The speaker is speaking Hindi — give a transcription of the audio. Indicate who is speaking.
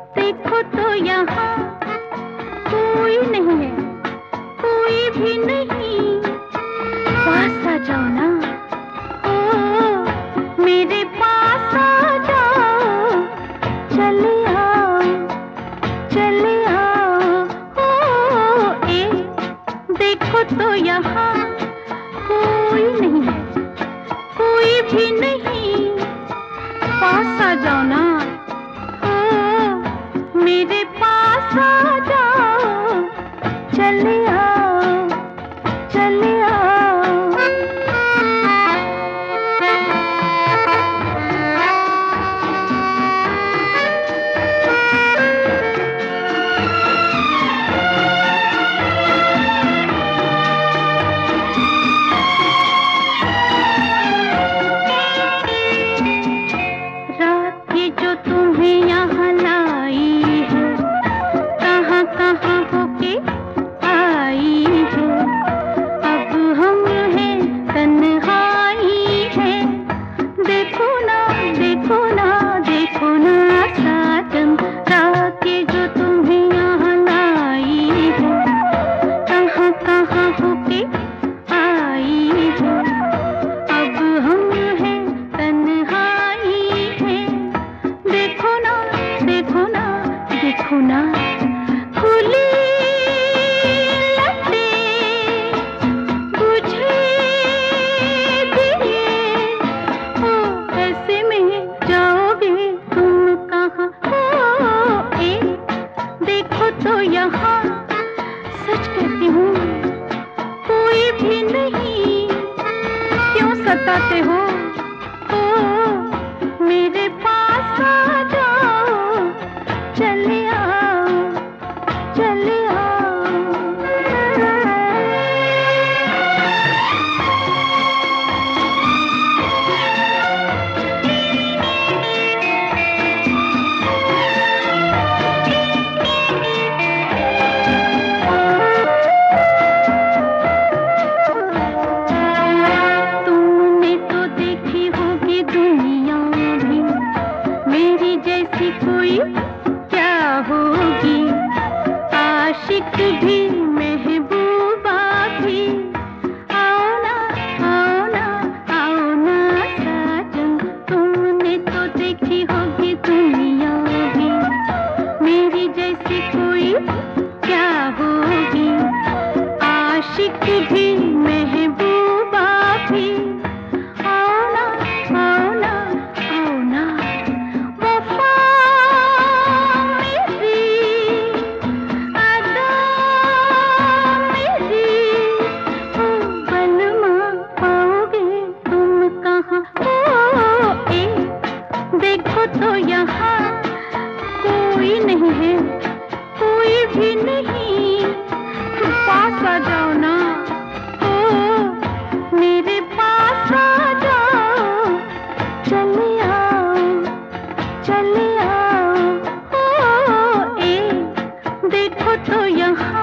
Speaker 1: देखो तो यहाँ कोई नहीं है, कोई भी नहीं। पास आ जाओ ना, ओ मेरे पास आ जाओ। चले आओ, चले आओ। ओ देखो तो यहाँ कोई नहीं है, कोई भी नहीं। पास आ जाओ ना, ओ मेरे पास आ जाओ। चले आओ, चले आओ। रात ये जो तुम्हें यहाँ लाई है, कहाँ कहाँ होके आई है। अब हम हैं, तन्हाई है। देखो ना, देखो ना, देखो ना साजन। रात ये जो तुम्हें यहाँ लाई है, कहाँ कहाँ होके आई है। अब हम हैं, तन्हाई है। देखो ना, देखो ना, देखो ना। खुली लटें बुझे दिए, ओ ऐसे में जाओगे तुम कहाँ। ओ देखो तो यहाँ, सच कहती हूँ कोई भी नहीं। क्यों सताते हो, ओ मेरे पास आ जाओ। चले आओ, चले आओ। तुमने तो देखी होगी दुनिया भी, मेरी जैसी कोई क्या होगी। आशिक भी, महबूबा भी। आओ ना, आओ ना, आओ ना साजन। तुमने तो देखी होगी दुनिया भी, मेरी जैसी कोई क्या होगी। आशिक भी, महबूबा भी। आओ ना, आओ ना, आओ ना। वफा मेरी, अदा मेरी, ओ बलमा पाओगे तुम कहाँ। ओ देखो तो यहाँ कोई नहीं है, कोई भी नहीं। पास आ जाओ ना, ओ मेरे पास आ जाओ। चले आओ, चले आओ। ओ देखो तो यहाँ